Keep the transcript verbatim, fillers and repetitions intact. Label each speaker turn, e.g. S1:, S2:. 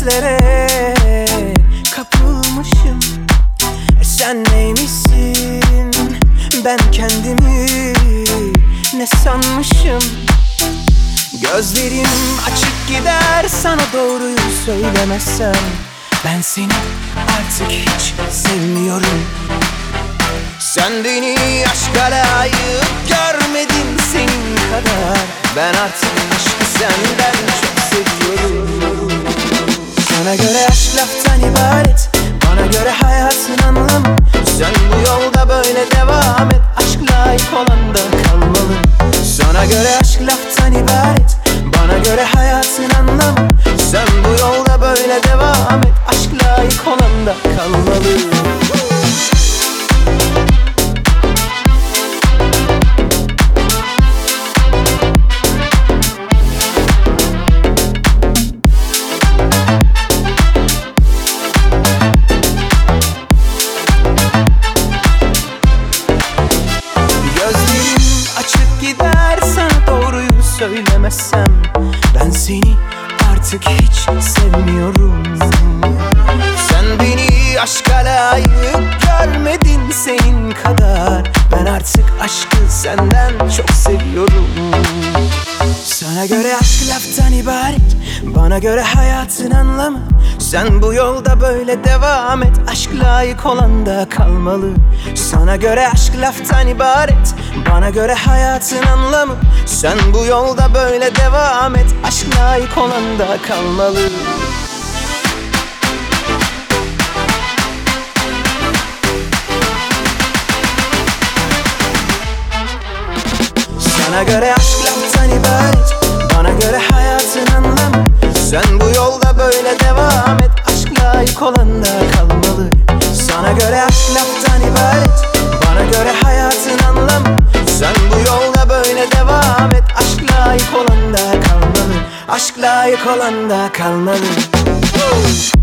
S1: gözlere kapılmışım. E sen neymişsin, ben kendimi ne sanmışım. Gözlerim açık gider sana doğruyu söylemezsem. Ben seni artık hiç sevmiyorum. Sen beni aşka layık görmedin senin kadar. Ben artık aşkı senden çok seviyorum. Sana göre aşk laftan ibaret, bana göre hayatın anlamı. Sen bu yolda böyle devam et, aşk layık olan da kalmalı. Sana göre aşk laftan ibaret, bana göre hayatın anlamı. Sen bu yolda böyle devam et, aşk layık olan da kalmalı. Söylemezsem ben seni artık hiç sevmiyorum. Sen beni aşka layık görmedin senin kadar. Ben artık aşkı senden çok seviyorum. Sana göre aşk laftan ibaret, bana göre hayatın anlamı. Sen bu yolda böyle devam et, aşk layık olan da kalmalı. Sana göre aşk laftan ibaret, bana göre hayatın anlamı. Sen bu yolda böyle devam et, aşk layık olan da kalmalı. Sana göre aşk laftan ibaret, bana göre hayatın anlamı. Sen bu yolda böyle devam et, aşk layık olan da kalmalı. Sana göre aşk laftan ibaret, bana göre hayatın anlamı. Sen bu yolda böyle devam et, aşk layık olan da kalmalı. Aşk layık olan da kalmalı.